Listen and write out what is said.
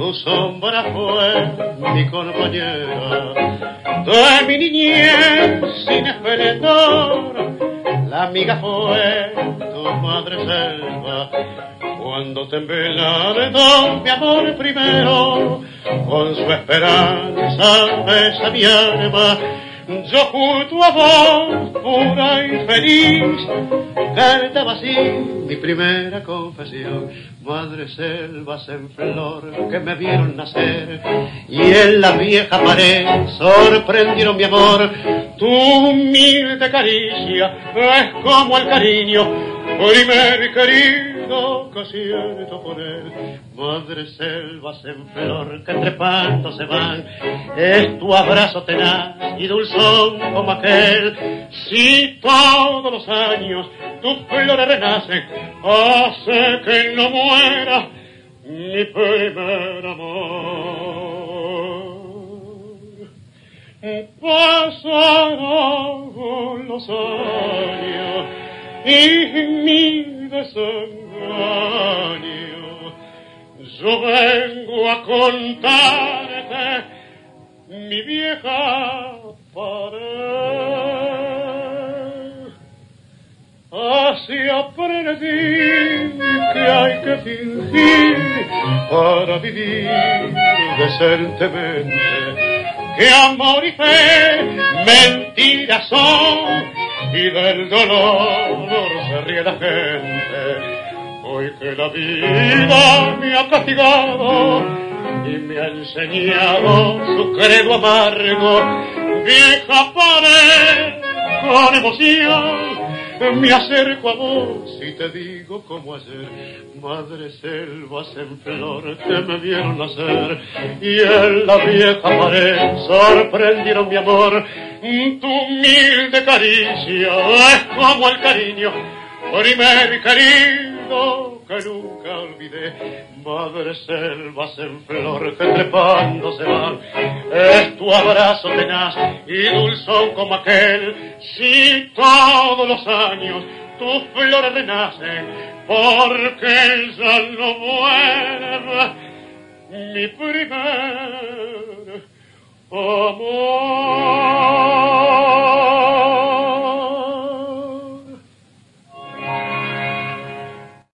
Tu sombra fue mi compañera de mi niñez sin esplendor. La amiga fue tu madre selva cuando te envenenó mi amor primero. Con su esperanza besa mi alma, yo junto a vos, pura y feliz, cantaba así mi primera confesión. Madre selvas en flor que me vieron nacer y en la vieja pared sorprendieron mi amor. Tu humilde caricia es como el cariño, primer querido que siento por él. Madre selvas en flor que trepando se van, es tu abrazo tenaz y dulzón como aquel. Si todos los años tus flores renacen, hace que no muera mi primer amor. Pasaron los años y mi desengaño, yo vengo a contarte mi vieja pared. Así aprendí que hay que fingir para vivir decentemente, que amor y fe mentiras son y del dolor se ríe la gente. Hoy que la vida me ha castigado y me ha enseñado su credo amargo, vieja pared con emoción me acerco a vos y te digo como ayer, madre selvas en flor que me vieron nacer y en la vieja pared sorprendieron mi amor. Tu humilde caricia es como el cariño, primer querido que nunca olvidé. Madre selvas en flor que trepando se van, es tu abrazo tenaz y dulzón como aquel. Si todos los años tus flores renacen, porque ya no vuelve mi primer amor.